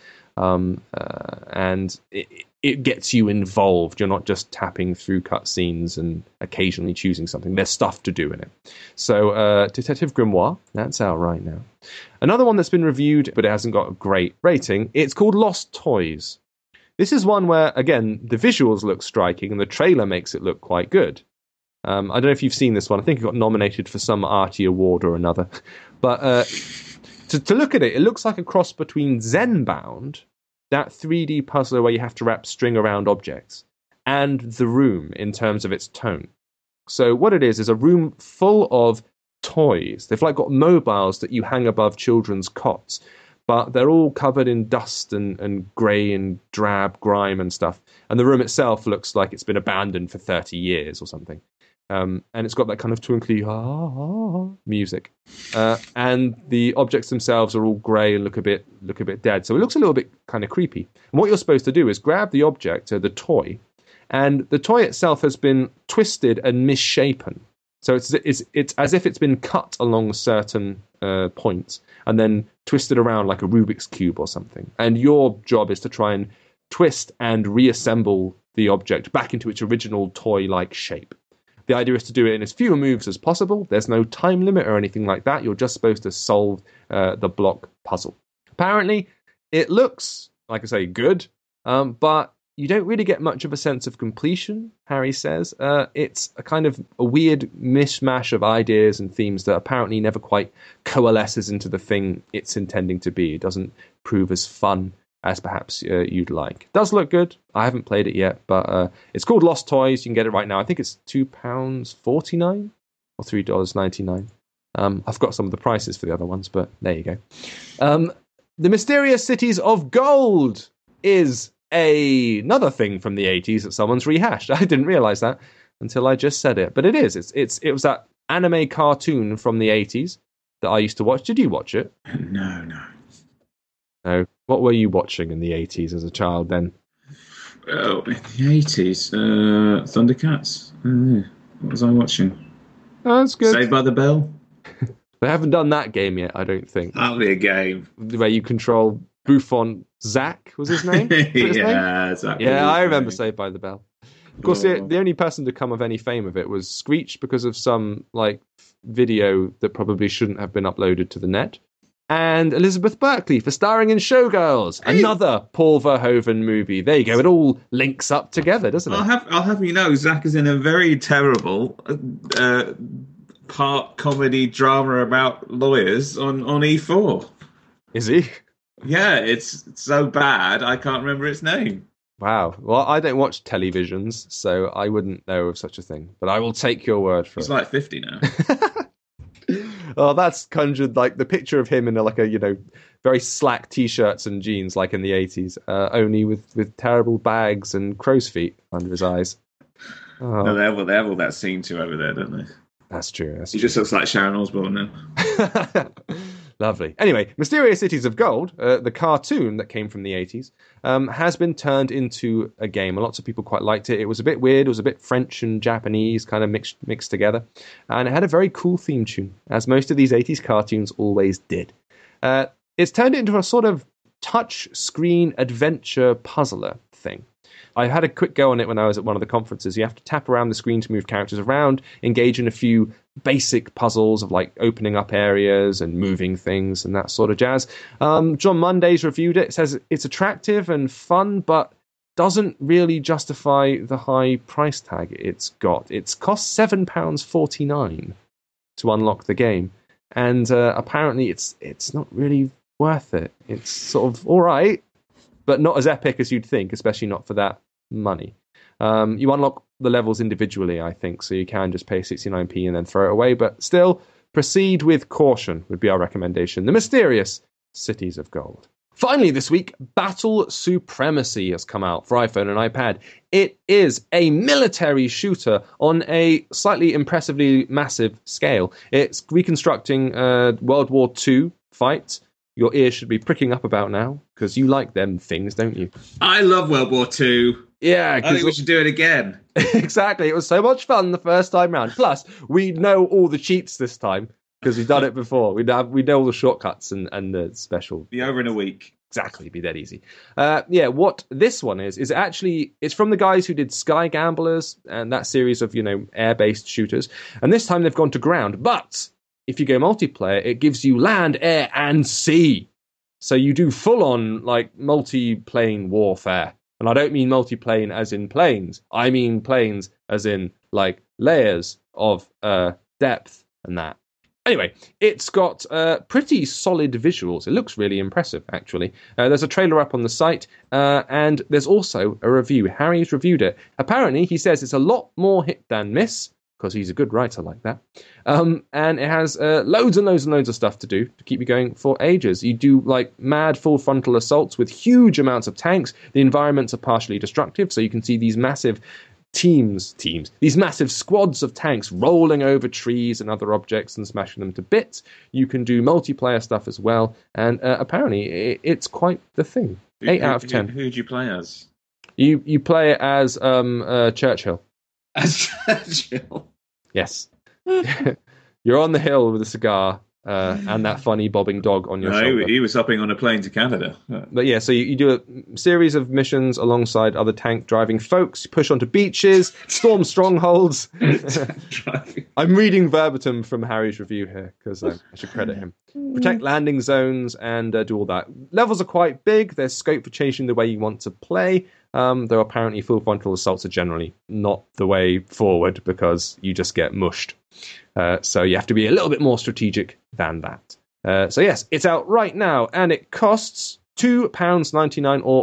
And it gets you involved. You're not just tapping through cutscenes and occasionally choosing something. There's stuff to do in it. So Detective Grimoire, that's out right now. Another one that's been reviewed, but it hasn't got a great rating, it's called Lost Toys. This is one where, again, the visuals look striking and the trailer makes it look quite good. I don't know if you've seen this one. I think it got nominated for some arty award or another. But to look at it, it looks like a cross between Zenbound, that 3D puzzler where you have to wrap string around objects, and The Room in terms of its tone. So what it is a room full of toys. They've like got mobiles that you hang above children's cots, but they're all covered in dust and grey and drab grime and stuff. And the room itself looks like it's been abandoned for 30 years or something. And it's got that kind of twinkly music. And the objects themselves are all grey and look a bit dead. So it looks a little bit kind of creepy. And what you're supposed to do is grab the object, the toy, and the toy itself has been twisted and misshapen. So it's as if it's been cut along certain points and then twisted around like a Rubik's Cube or something. And your job is to try and twist and reassemble the object back into its original toy-like shape. The idea is to do it in as few moves as possible. There's no time limit or anything like that. You're just supposed to solve the block puzzle. Apparently, it looks, like I say, good, but you don't really get much of a sense of completion, Harry says. It's a kind of a weird mishmash of ideas and themes that apparently never quite coalesces into the thing it's intending to be. It doesn't prove as fun as perhaps you'd like. It does look good. I haven't played it yet, but it's called Lost Toys. You can get it right now. I think it's £2.49 or $3.99. I've got some of the prices for the other ones, but there you go. The Mysterious Cities of Gold is another thing from the 80s that someone's rehashed. I didn't realize that until I just said it, but it is. It was that anime cartoon from the 80s that I used to watch. Did you watch it? No. No. What were you watching in the 80s as a child then? Oh, in the 80s, Thundercats. What was I watching? Oh, that's good. Saved by the Bell. They haven't done that game yet, I don't think. That'll be a game. Where you control Buffon Zach, was his name? Exactly. Yeah, I remember Saved by the Bell. Of course, the only person to come of any fame of it was Screech because of some video that probably shouldn't have been uploaded to the net. And Elizabeth Berkley for starring in Showgirls, another Paul Verhoeven movie. There you go. It all links up together, doesn't it? I'll have you know, Zach is in a very terrible part comedy drama about lawyers on E4. Is he? Yeah, it's so bad I can't remember its name. Wow. Well, I don't watch televisions, so I wouldn't know of such a thing. But I will take your word for it. He's like 50 now. Oh, that's conjured the picture of him in a very slack t-shirts and jeans like in the 80s, only with terrible bags and crow's feet under his eyes. Oh. No, they have all that scene too over there, don't they? That's true. He just looks like Sharon Osbourne now. Lovely. Anyway, Mysterious Cities of Gold, the cartoon that came from the 80s, has been turned into a game. And lots of people quite liked it. It was a bit weird. It was a bit French and Japanese kind of mixed together. And it had a very cool theme tune, as most of these 80s cartoons always did. It's turned it into a sort of touch screen adventure puzzler thing. I had a quick go on it when I was at one of the conferences. You have to tap around the screen to move characters around, engage in a few basic puzzles of opening up areas and moving things and that sort of jazz. John Monday's reviewed it. Says it's attractive and fun, but doesn't really justify the high price tag it's got. It's cost £7.49 to unlock the game, and apparently it's not really worth it. It's sort of all right, but not as epic as you'd think, especially not for that money. You unlock the levels individually, I think, so you can just pay 69p and then throw it away, but still, proceed with caution would be our recommendation. The Mysterious Cities of Gold. Finally this week, Battle Supremacy has come out for iPhone and iPad. It is a military shooter on a slightly impressively massive scale. It's reconstructing World War II fights. Your ears should be pricking up about now, because you like them things, don't you? I love World War II. Yeah. I think we should do it again. Exactly. It was so much fun the first time round. Plus, we know all the cheats this time, because we've done it before. We know all the shortcuts and the special. Be over in a week. Exactly, be dead easy. What this one is actually, it's from the guys who did Sky Gamblers and that series of, air-based shooters. And this time they've gone to ground. But if you go multiplayer, it gives you land, air, and sea. So you do full-on, multi-plane warfare. And I don't mean multi-plane as in planes. I mean planes as in, layers of depth and that. Anyway, it's got pretty solid visuals. It looks really impressive, actually. There's a trailer up on the site, and there's also a review. Harry's reviewed it. Apparently, he says it's a lot more hit than miss, because he's a good writer like that. And it has loads and loads and loads of stuff to do to keep you going for ages. You do, mad full frontal assaults with huge amounts of tanks. The environments are partially destructive, so you can see these massive these massive squads of tanks rolling over trees and other objects and smashing them to bits. You can do multiplayer stuff as well, and apparently it's quite the thing. 8 out of 10. Who do you play as? You play as Churchill. As Churchill? Yes. You're on the hill with a cigar and that funny bobbing dog on your shoulder. He was hopping on a plane to Canada. But yeah, so you do a series of missions alongside other tank-driving folks, push onto beaches, storm strongholds. I'm reading verbatim from Harry's review here, because I should credit him. Protect landing zones and do all that. Levels are quite big. There's scope for changing the way you want to play. Though apparently full frontal assaults are generally not the way forward, because you just get mushed. So you have to be a little bit more strategic than that. So yes, it's out right now, and it costs £2.99 or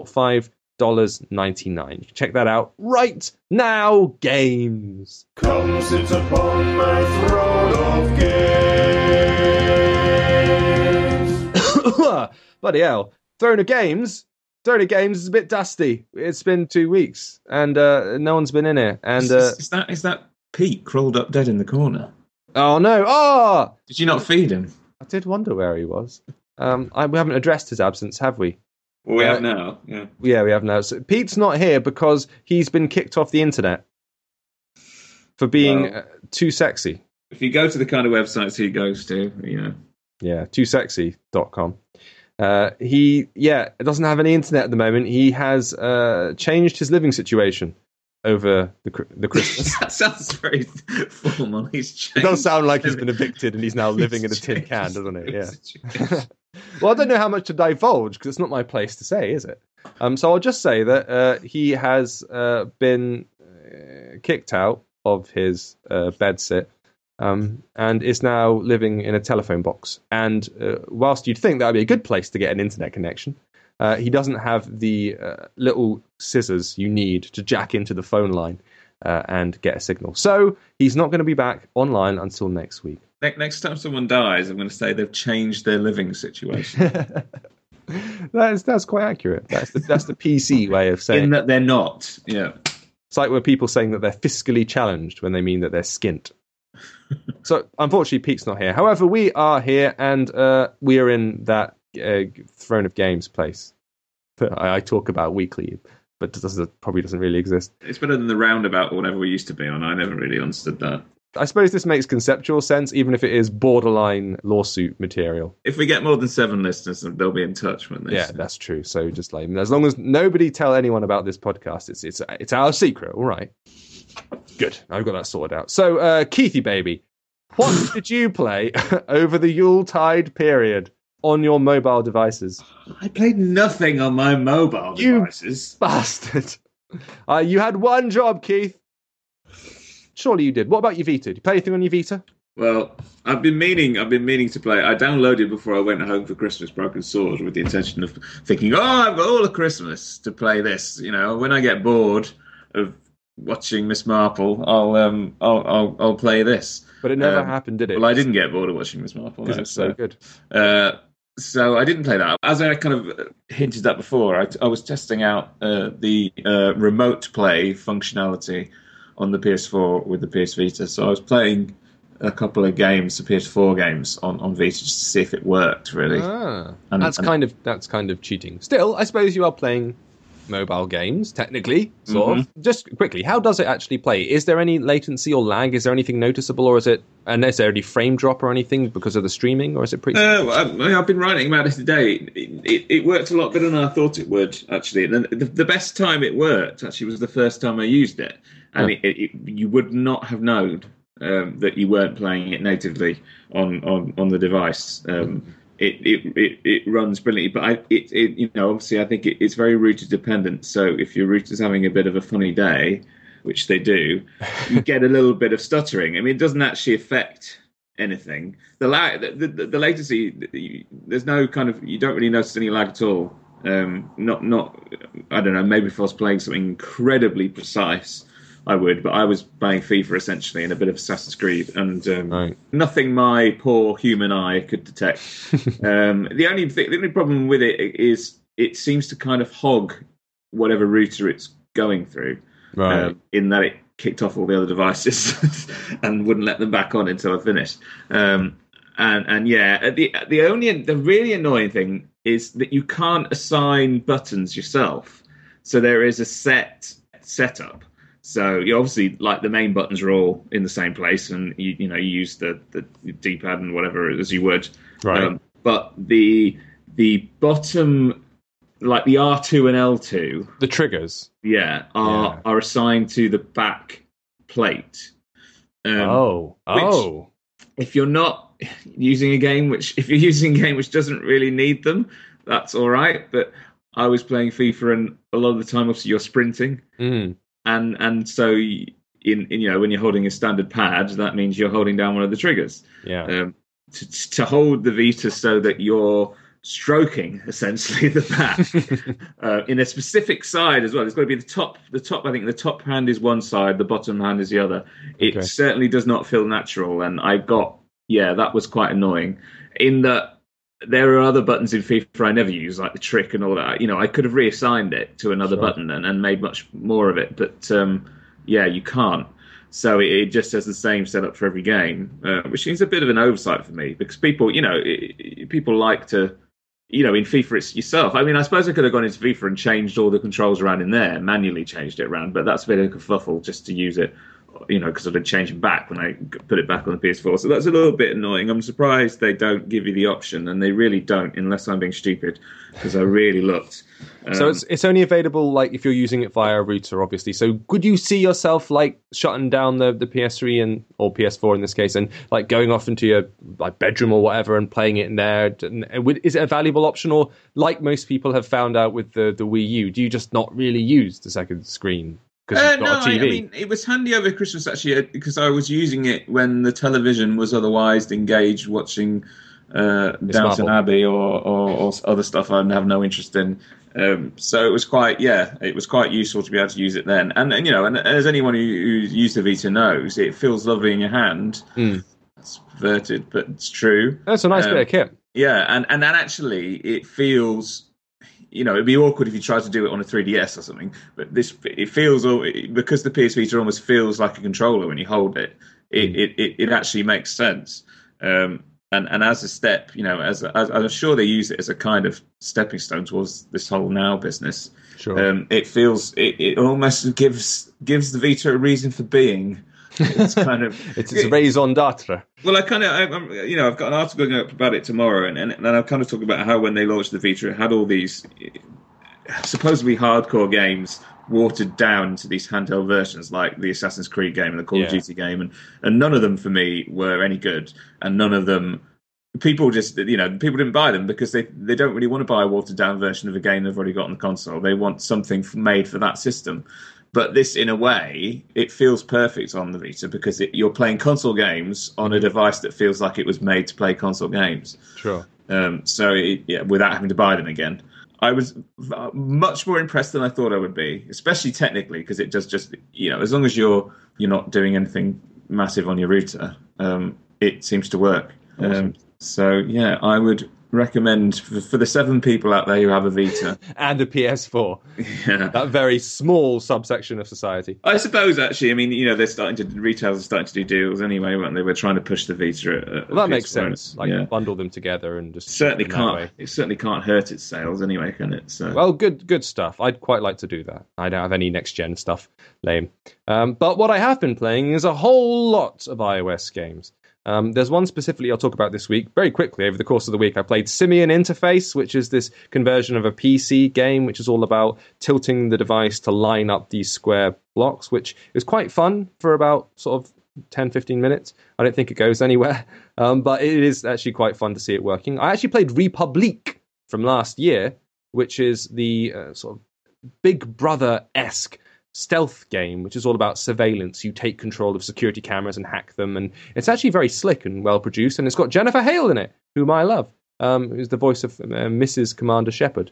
$5.99. You can check that out right now, games. Come sit upon my throne of games. Bloody hell. Throne of Games is a bit dusty. It's been 2 weeks, and no one's been in it. And is that Pete crawled up dead in the corner? Oh no! Oh, did you not feed him? I did wonder where he was. We haven't addressed his absence, have we? Well, we have now. Yeah. Yeah, we have now. So Pete's not here because he's been kicked off the internet for being too sexy. If you go to the kind of websites he goes to, Yeah, toosexy.com. He doesn't have any internet at the moment. He has changed his living situation over the Christmas. That sounds very formal. It does sound like he's been evicted and he's now living in a tin can, doesn't it? Yeah. Well, I don't know how much to divulge because it's not my place to say, is it? So I'll just say that he has been kicked out of his bedsit and is now living in a telephone box. And whilst you'd think that would be a good place to get an internet connection, he doesn't have the little scissors you need to jack into the phone line and get a signal. So he's not going to be back online until next week. Next time someone dies, I'm going to say they've changed their living situation. That's quite accurate. That's the PC way of saying in that they're not. Yeah, it's like where people saying that they're fiscally challenged when they mean that they're skint. So unfortunately, Pete's not here. However, we are here, and we are in that Throne of Games place that I talk about weekly, but probably doesn't really exist. It's better than the Roundabout or whatever we used to be on. I never really understood that. I suppose this makes conceptual sense, even if it is borderline lawsuit material. If we get more than 7 listeners, they'll be in touch, won't they? Yeah, that's true. So just like, as long as nobody tell anyone about this podcast, it's our secret. All right. Good. I've got that sorted out. So, Keithy baby, what did you play over the Yuletide period on your mobile devices? I played nothing on my mobile devices. You bastard. You had one job, Keith. Surely you did. What about your Vita? Did you play anything on your Vita? Well, I've been meaning to play. I downloaded before I went home for Christmas Broken Sword with the intention of thinking, I've got all of Christmas to play this. When I get bored of watching Miss Marple, I'll play this. But it never happened, did it? Well, I didn't get bored of watching Miss Marple because it's so good. So I didn't play that. As I kind of hinted at before, I was testing out the remote play functionality on the PS4 with the PS Vita. So I was playing a couple of games, the PS4 games on Vita, just to see if it worked really. That's kind of cheating. Still, I suppose you are playing mobile games, technically, sort of. Just quickly, how does it actually play? Is there any latency or lag? Is there anything noticeable, or is it unnecessarily frame drop or anything because of the streaming, or is it pretty... I've been writing about it today. It worked a lot better than I thought it would, actually. And the best time it worked, actually, was the first time I used it. And you would not have known that you weren't playing it natively on the device. It runs brilliantly, but obviously I think it's very router dependent. So if your router's having a bit of a funny day, which they do, you get a little bit of stuttering. I mean, it doesn't actually affect anything. The latency, there's no kind of, you don't really notice any lag at all. Not I don't know. Maybe if I was playing something incredibly precise, I would, but I was playing FIFA essentially and a bit of Assassin's Creed, and nothing my poor human eye could detect. The only problem with it is it seems to kind of hog whatever router it's going through, in that it kicked off all the other devices and wouldn't let them back on until I finished. The really annoying thing is that you can't assign buttons yourself. So there is a setup. So you obviously, like, the main buttons are all in the same place, and you use the D-pad and whatever as you would. Right. But the bottom, like the R2 and L2, the triggers, are assigned to the back plate. Which, if you're not using a game which doesn't really need them, that's all right. But I was playing FIFA, and a lot of the time, obviously, you're sprinting. And so when you're holding a standard pad, that means you're holding down one of the triggers. To hold the Vita so that you're stroking essentially the pad in a specific side as well. It's got to be the top. I think the top hand is one side, the bottom hand is the other. It certainly does not feel natural, and that was quite annoying. In that, there are other buttons in FIFA I never use, like the trick and all that. I could have reassigned it to another button and made much more of it. But, you can't. So it just has the same setup for every game, which seems a bit of an oversight for me. Because people like to, in FIFA, it's yourself. I mean, I suppose I could have gone into FIFA and changed all the controls around in there, manually changed it around. But that's a bit of a kerfuffle just to use it. Because I did change them back when I put it back on the PS4. So that's a little bit annoying. I'm surprised they don't give you the option, and they really don't, unless I'm being stupid, because I really looked. So it's only available, like, if you're using it via a router, obviously. So could you see yourself, like, shutting down the PS3 or PS4 in this case, and, like, going off into your, like, bedroom or whatever and playing it in there? Is it a valuable option, or, like most people have found out with the Wii U, do you just not really use the second screen? Because you've got a TV. I mean, it was handy over Christmas, actually, because I was using it when the television was otherwise engaged watching Downton Abbey or other stuff I have no interest in. So it was quite useful to be able to use it then. And as anyone who's used the Vita knows, it feels lovely in your hand. It's perverted, but it's true. That's a nice bit of kit. Yeah, and actually it feels... it'd be awkward if you tried to do it on a 3DS or something. But it feels, because the PS Vita almost feels like a controller when you hold it. It actually makes sense. And as a step, as I'm sure they use it as a kind of stepping stone towards this whole Now business. Sure. It feels it almost gives the Vita a reason for being. It's kind of it's a raison d'etre. Well, I've got an article going up about it tomorrow, and I'll kind of talk about how when they launched the Vita, it had all these supposedly hardcore games watered down to these handheld versions, like the Assassin's Creed game and the Call of Duty game, and none of them for me were any good, and none of them. People didn't buy them because they don't really want to buy a watered down version of a game they've already got on the console. They want something made for that system. But this, in a way, it feels perfect on the Vita because you're playing console games on a device that feels like it was made to play console games. Sure. Without having to buy them again. I was much more impressed than I thought I would be, especially technically, because it does just, as long as you're not doing anything massive on your router, it seems to work. Awesome. I would recommend for the 7 people out there who have a Vita and a PS4, that very small subsection of society. I suppose actually, I mean, retailers are starting to do deals anyway, weren't they? We're trying to push the Vita. That makes sense. Bundle them together and just it certainly can't hurt its sales anyway, can it? So. Well, good stuff. I'd quite like to do that. I don't have any next gen stuff, lame. But what I have been playing is a whole lot of iOS games. There's one specifically I'll talk about this week. Very quickly, over the course of the week, I played Simian Interface, which is this conversion of a PC game, which is all about tilting the device to line up these square blocks, which is quite fun for about sort of 10, 15 minutes. I don't think it goes anywhere, but it is actually quite fun to see it working. I actually played Republique from last year, which is the sort of Big Brother-esque stealth game, which is all about surveillance. You take control of security cameras and hack them, and it's actually very slick and well produced, and it's got Jennifer Hale in it, whom I love, who's the voice of Mrs. Commander Shepard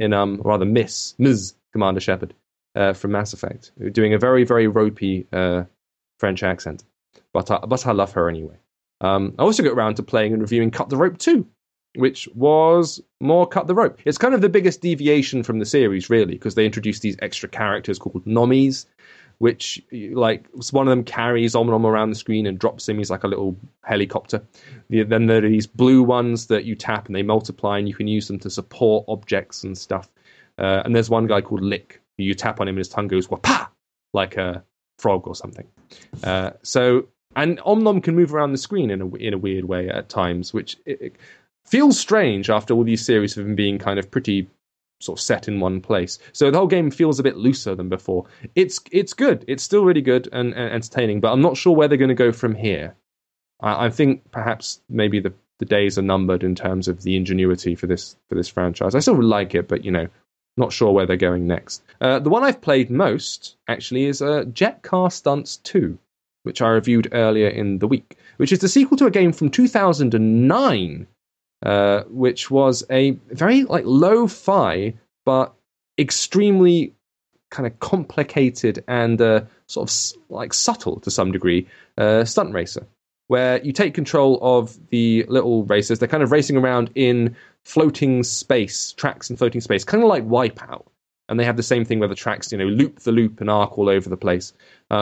Ms. Commander Shepard from Mass Effect, doing a very, very ropey French accent, but I love her anyway. I also got around to playing and reviewing Cut the Rope 2, which was more Cut the Rope. It's kind of the biggest deviation from the series, really, because they introduced these extra characters called Nommies, which, one of them carries Om around the screen and drops him. He's like a little helicopter. Then there are these blue ones that you tap and they multiply, and you can use them to support objects and stuff. And there's one guy called Lick, who you tap on him and his tongue goes wapa, like a frog or something. And Om can move around the screen in a weird way at times, which it feels strange after all these series have been being kind of pretty sort of set in one place. So the whole game feels a bit looser than before. It's good. It's still really good and entertaining, but I'm not sure where they're going to go from here. I think perhaps maybe the days are numbered in terms of the ingenuity for this franchise. I still like it, but not sure where they're going next. The one I've played most actually is Jet Car Stunts 2, which I reviewed earlier in the week, which is the sequel to a game from 2009. Which was a very lo-fi but extremely kind of complicated and sort of subtle to some degree stunt racer, where you take control of the little racers. They're kind of racing around in floating space, tracks in floating space, kind of like Wipeout. And they have the same thing where the tracks, loop the loop and arc all over the place.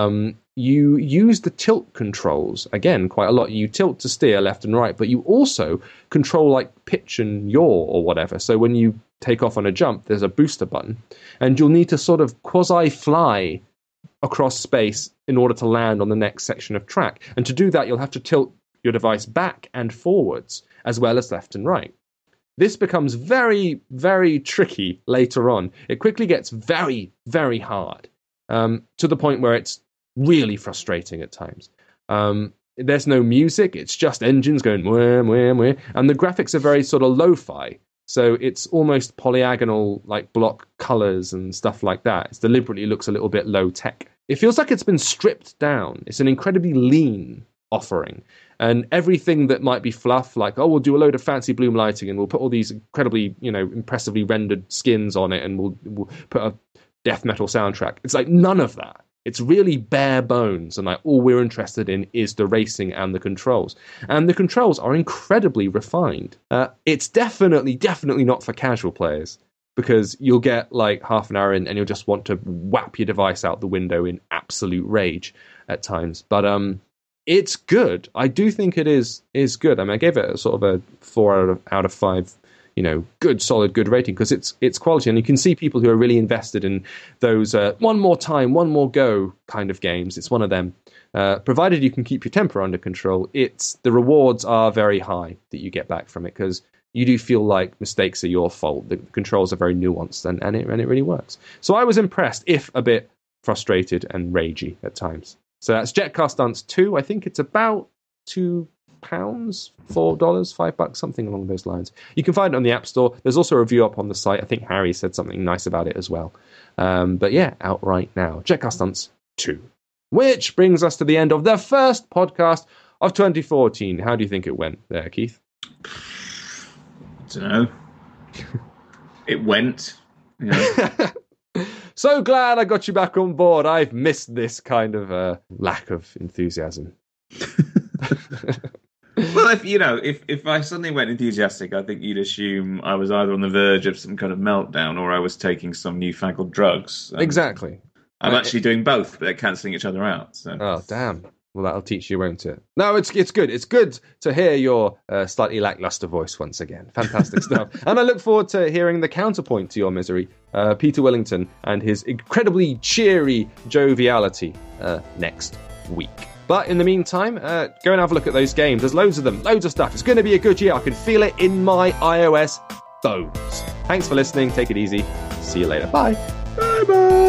You use the tilt controls, again, quite a lot. You tilt to steer left and right, but you also control pitch and yaw or whatever. So when you take off on a jump, there's a booster button, and you'll need to sort of quasi-fly across space in order to land on the next section of track. And to do that, you'll have to tilt your device back and forwards, as well as left and right. This becomes very, very tricky later on. It quickly gets very, very hard, to the point where it's really frustrating at times. There's no music. It's just engines going wah, wah, wah. And the graphics are very sort of lo-fi. So it's almost polyagonal, block colors and stuff like that. It deliberately looks a little bit low-tech. It feels like it's been stripped down. It's an incredibly lean offering. And everything that might be fluff, we'll do a load of fancy bloom lighting and we'll put all these incredibly, impressively rendered skins on it and we'll put a death metal soundtrack. It's none of that. It's really bare bones, and all we're interested in is the racing and the controls. And the controls are incredibly refined. It's definitely not for casual players, because you'll get half an hour in and you'll just want to whap your device out the window in absolute rage at times. But it's good. I do think it is good. I mean, I gave it a sort of a 4 out of 5, good, solid, good rating, because it's quality. And you can see people who are really invested in those one more time, one more go kind of games. It's one of them. Provided you can keep your temper under control, the rewards are very high that you get back from it, because you do feel like mistakes are your fault. The controls are very nuanced, and it really works. So I was impressed, if a bit frustrated and ragey at times. So that's Jet Car Stunts 2. I think it's about £4, $5, something along those lines. You can find it on the App Store. There's also a review up on the site. I think Harry said something nice about it as well. But yeah, out right now. Jet Car Stunts 2. Which brings us to the end of the first podcast of 2014. How do you think it went there, Keith? I don't know. It went. So glad I got you back on board. I've missed this kind of lack of enthusiasm. Well, if I suddenly went enthusiastic, I think you'd assume I was either on the verge of some kind of meltdown or I was taking some newfangled drugs. Exactly. I'm actually doing both, but they're cancelling each other out. So. Oh, damn. Well, that'll teach you, won't it? No, it's good. It's good to hear your slightly lackluster voice once again. Fantastic stuff. And I look forward to hearing the counterpoint to your misery, Peter Willington and his incredibly cheery joviality next week. But in the meantime, go and have a look at those games. There's loads of them, loads of stuff. It's going to be a good year. I can feel it in my iOS bones. Thanks for listening. Take it easy. See you later. Bye. Bye-bye.